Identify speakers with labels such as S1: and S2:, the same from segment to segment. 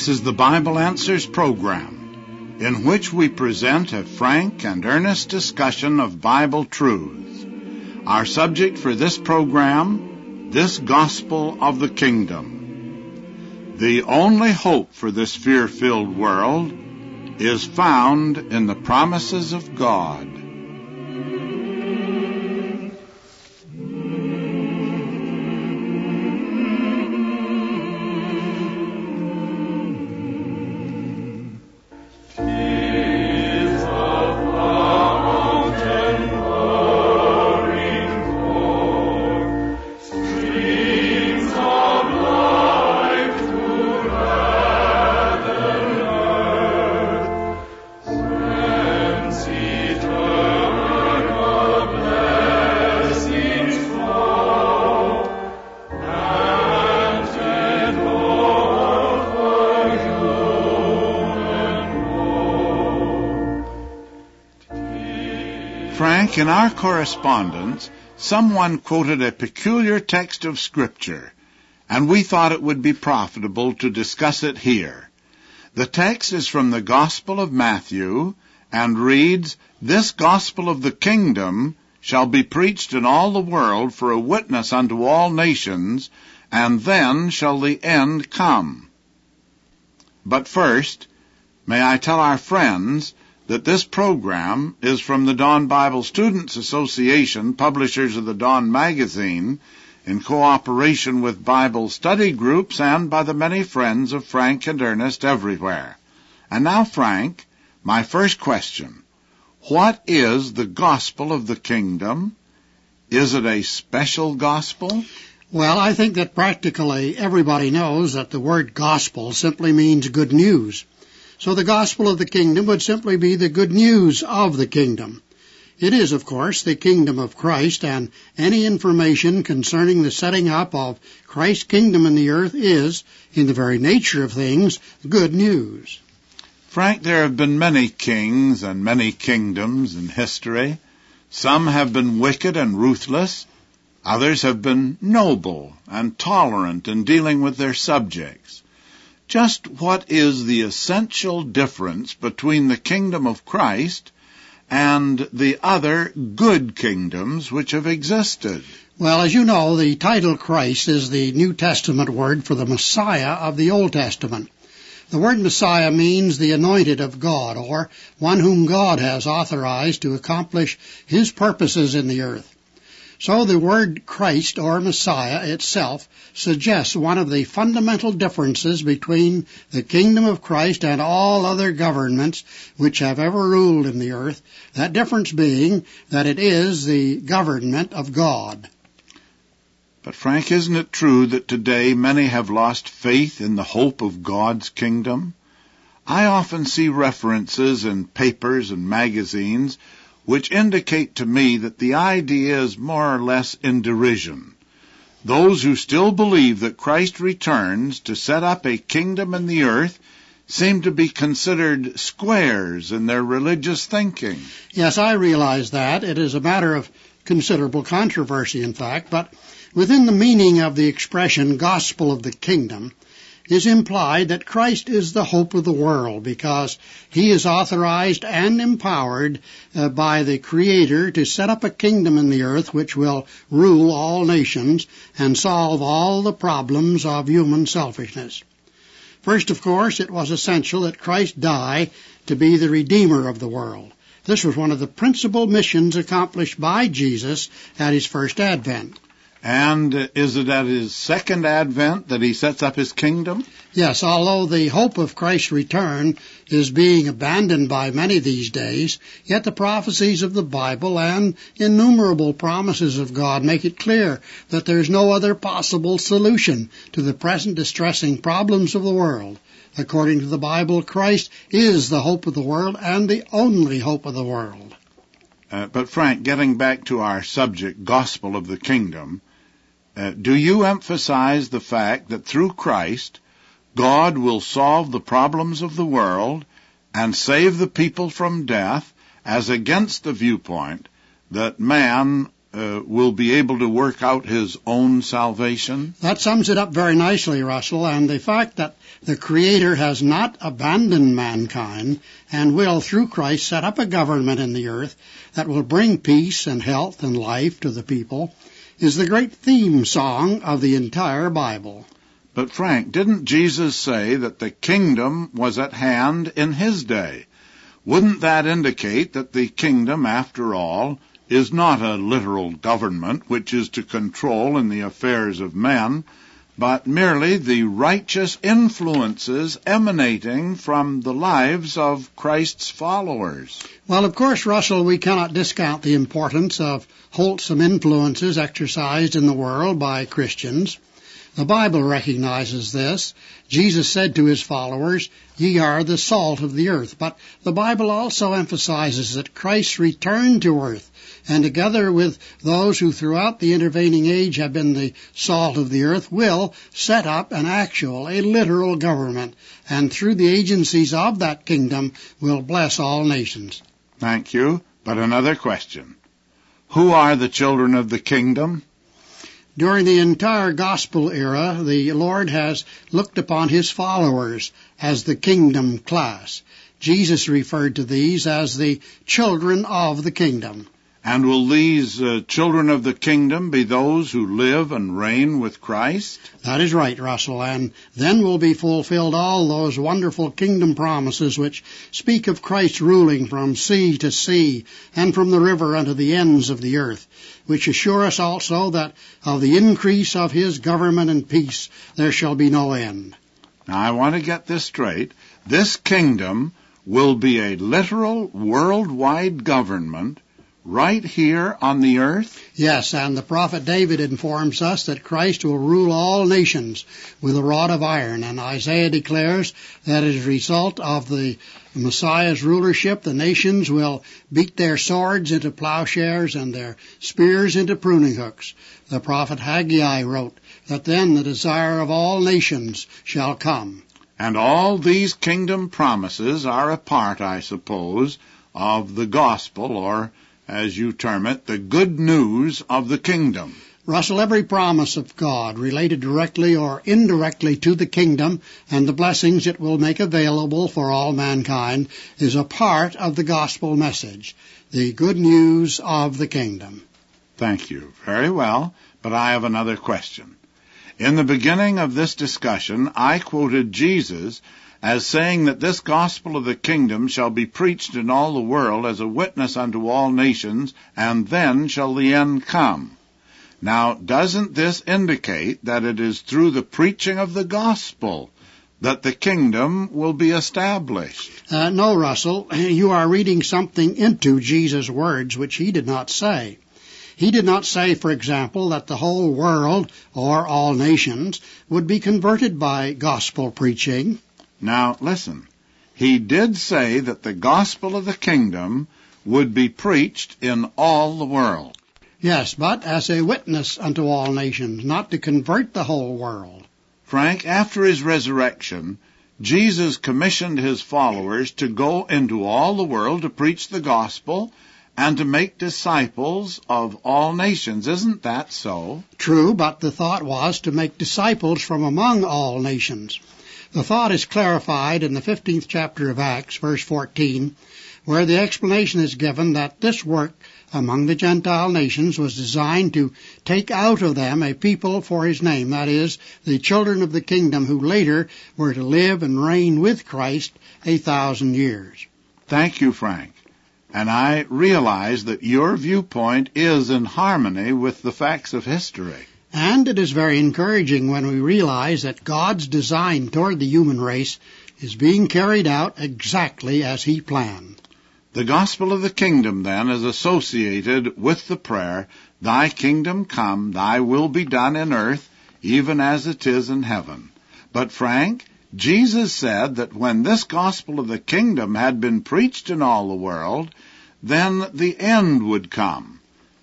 S1: This is the Bible Answers program, in which we present a frank and earnest discussion of Bible truths. Our subject for this program, this gospel of the kingdom. The only hope for this fear-filled world is found in the promises of God. Frank, in our correspondence, someone quoted a peculiar text of Scripture, and we thought it would be profitable to discuss it here. The text is from the Gospel of Matthew, and reads, "This gospel of the kingdom shall be preached in all the world for a witness unto all nations, and then shall the end come." But first, may I tell our friends that this program is from the Dawn Bible Students Association, publishers of the Dawn magazine, in cooperation with Bible study groups and by the many friends of Frank and Ernest everywhere. And now, Frank, my first question. What is the gospel of the kingdom? Is it a special gospel?
S2: Well, I think that practically everybody knows that the word gospel simply means good news. So the gospel of the kingdom would simply be the good news of the kingdom. It is, of course, the kingdom of Christ, and any information concerning the setting up of Christ's kingdom in the earth is, in the very nature of things, good news.
S1: Frank, there have been many kings and many kingdoms in history. Some have been wicked and ruthless. Others have been noble and tolerant in dealing with their subjects. Just what is the essential difference between the kingdom of Christ and the other good kingdoms which have existed?
S2: Well, as you know, the title Christ is the New Testament word for the Messiah of the Old Testament. The word Messiah means the anointed of God, or one whom God has authorized to accomplish His purposes in the earth. So the word Christ, or Messiah itself, suggests one of the fundamental differences between the kingdom of Christ and all other governments which have ever ruled in the earth, that difference being that it is the government of God.
S1: But Frank, isn't it true that today many have lost faith in the hope of God's kingdom? I often see references in papers and magazines which indicate to me that the idea is more or less in derision. Those who still believe that Christ returns to set up a kingdom in the earth seem to be considered squares in their religious thinking.
S2: Yes, I realize that. It is a matter of considerable controversy, in fact, but within the meaning of the expression gospel of the kingdom is implied that Christ is the hope of the world because He is authorized and empowered by the Creator to set up a kingdom in the earth which will rule all nations and solve all the problems of human selfishness. First, of course, it was essential that Christ die to be the Redeemer of the world. This was one of the principal missions accomplished by Jesus at His first advent.
S1: And is it at His second advent that He sets up His kingdom?
S2: Yes, although the hope of Christ's return is being abandoned by many these days, yet the prophecies of the Bible and innumerable promises of God make it clear that there is no other possible solution to the present distressing problems of the world. According to the Bible, Christ is the hope of the world and the only hope of the world.
S1: But Frank, getting back to our subject, gospel of the kingdom, do you emphasize the fact that through Christ, God will solve the problems of the world and save the people from death, as against the viewpoint that man will be able to work out his own salvation?
S2: That sums it up very nicely, Russell, and the fact that the Creator has not abandoned mankind and will, through Christ, set up a government in the earth that will bring peace and health and life to the people is the great theme song of the entire Bible.
S1: But Frank, didn't Jesus say that the kingdom was at hand in his day? Wouldn't that indicate that the kingdom, after all, is not a literal government which is to control in the affairs of men, but merely the righteous influences emanating from the lives of Christ's followers?
S2: Well, of course, Russell, we cannot discount the importance of wholesome influences exercised in the world by Christians. The Bible recognizes this. Jesus said to his followers, "Ye are the salt of the earth." But the Bible also emphasizes that Christ's return to earth, and together with those who throughout the intervening age have been the salt of the earth, will set up an actual, a literal government, and through the agencies of that kingdom will bless all nations.
S1: Thank you. But another question. Who are the children of the kingdom?
S2: During the entire gospel era, the Lord has looked upon his followers as the kingdom class. Jesus referred to these as the children of the kingdom.
S1: And will these children of the kingdom be those who live and reign with Christ?
S2: That is right, Russell, and then will be fulfilled all those wonderful kingdom promises which speak of Christ ruling from sea to sea and from the river unto the ends of the earth, which assure us also that of the increase of his government and peace there shall be no end.
S1: Now, I want to get this straight. This kingdom will be a literal worldwide government right here on the earth?
S2: Yes, and the prophet David informs us that Christ will rule all nations with a rod of iron, and Isaiah declares that as a result of the Messiah's rulership, the nations will beat their swords into plowshares and their spears into pruning hooks. The prophet Haggai wrote that then the desire of all nations shall come.
S1: And all these kingdom promises are a part, I suppose, of the gospel, or as you term it, the good news of the kingdom.
S2: Russell, every promise of God related directly or indirectly to the kingdom and the blessings it will make available for all mankind is a part of the gospel message, the good news of the kingdom.
S1: Thank you. Very well, but I have another question. In the beginning of this discussion, I quoted Jesus as saying that this gospel of the kingdom shall be preached in all the world as a witness unto all nations, and then shall the end come. Now, doesn't this indicate that it is through the preaching of the gospel that the kingdom will be established?
S2: No, Russell, you are reading something into Jesus' words which he did not say. He did not say, for example, that the whole world, or all nations, would be converted by gospel preaching.
S1: Now, listen. He did say that the gospel of the kingdom would be preached in all the world.
S2: Yes, but as a witness unto all nations, not to convert the whole world.
S1: Frank, after his resurrection, Jesus commissioned his followers to go into all the world to preach the gospel and to make disciples of all nations. Isn't that so?
S2: True, but the thought was to make disciples from among all nations. The thought is clarified in the 15th chapter of Acts, verse 14, where the explanation is given that this work among the Gentile nations was designed to take out of them a people for his name, that is, the children of the kingdom who later were to live and reign with Christ 1,000 years.
S1: Thank you, Frank. And I realize that your viewpoint is in harmony with the facts of history.
S2: And it is very encouraging when we realize that God's design toward the human race is being carried out exactly as he planned.
S1: The gospel of the kingdom, then, is associated with the prayer, "Thy kingdom come, thy will be done in earth, even as it is in heaven." But, Frank, Jesus said that when this gospel of the kingdom had been preached in all the world, then the end would come.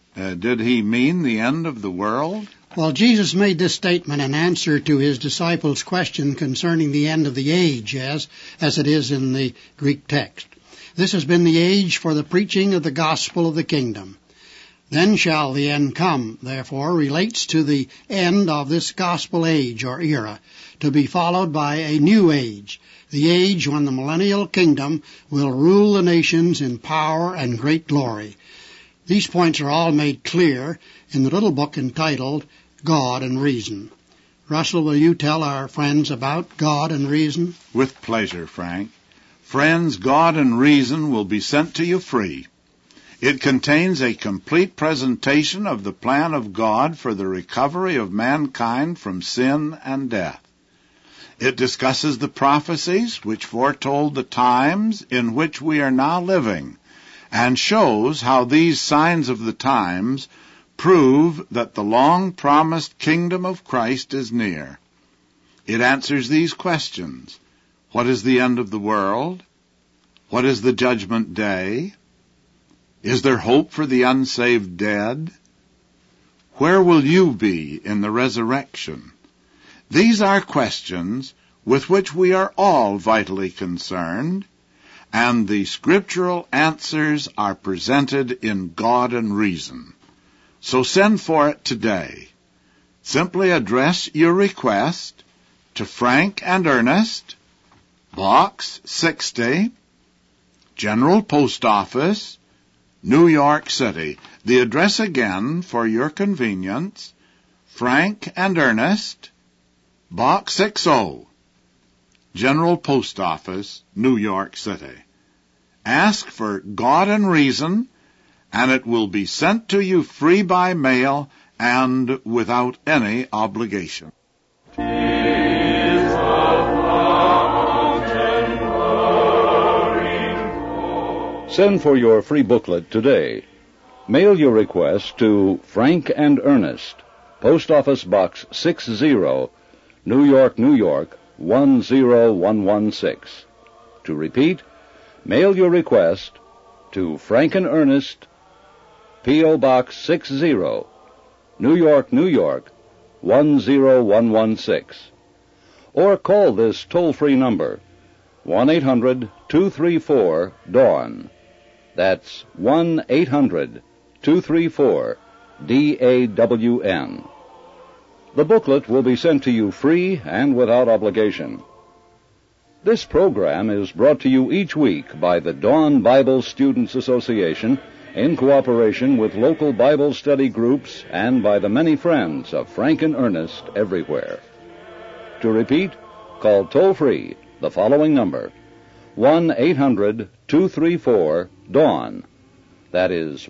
S1: Did he mean the end of the world?
S2: Well, Jesus made this statement in answer to his disciples' question concerning the end of the age, as it is in the Greek text. This has been the age for the preaching of the gospel of the kingdom. Then shall the end come, therefore, relates to the end of this gospel age or era, to be followed by a new age, the age when the millennial kingdom will rule the nations in power and great glory. These points are all made clear in the little book entitled God and Reason. Russell, will you tell our friends about God and Reason?
S1: With pleasure, Frank. Friends, God and Reason will be sent to you free. It contains a complete presentation of the plan of God for the recovery of mankind from sin and death. It discusses the prophecies which foretold the times in which we are now living, and shows how these signs of the times prove that the long-promised kingdom of Christ is near. It answers these questions. What is the end of the world? What is the judgment day? Is there hope for the unsaved dead? Where will you be in the resurrection? These are questions with which we are all vitally concerned, and the scriptural answers are presented in God and Reason. So send for it today. Simply address your request to Frank and Ernest, Box 60, General Post Office, New York City. The address again for your convenience, Frank and Ernest, Box 60, General Post Office, New York City. Ask for God and Reason, and it will be sent to you free by mail and without any obligation.
S3: Send for your free booklet today. Mail your request to Frank and Ernest, Post Office Box 60, New York, New York, 10116. To repeat, mail your request to Frank and Ernest, P.O. Box 60, New York, New York, 10116. Or call this toll-free number, 1-800-234-DAWN. That's 1-800-234-DAWN. The booklet will be sent to you free and without obligation. This program is brought to you each week by the Dawn Bible Students Association in cooperation with local Bible study groups and by the many friends of Frank and Ernest everywhere. To repeat, call toll-free the following number, 1-800-234-DAWN. That is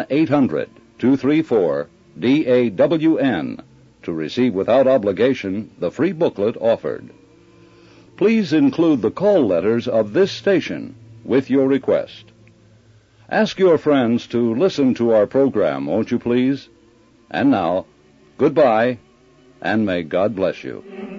S3: 1-800-234-DAWN to receive without obligation the free booklet offered. Please include the call letters of this station with your request. Ask your friends to listen to our program, won't you please? And now, goodbye, and may God bless you.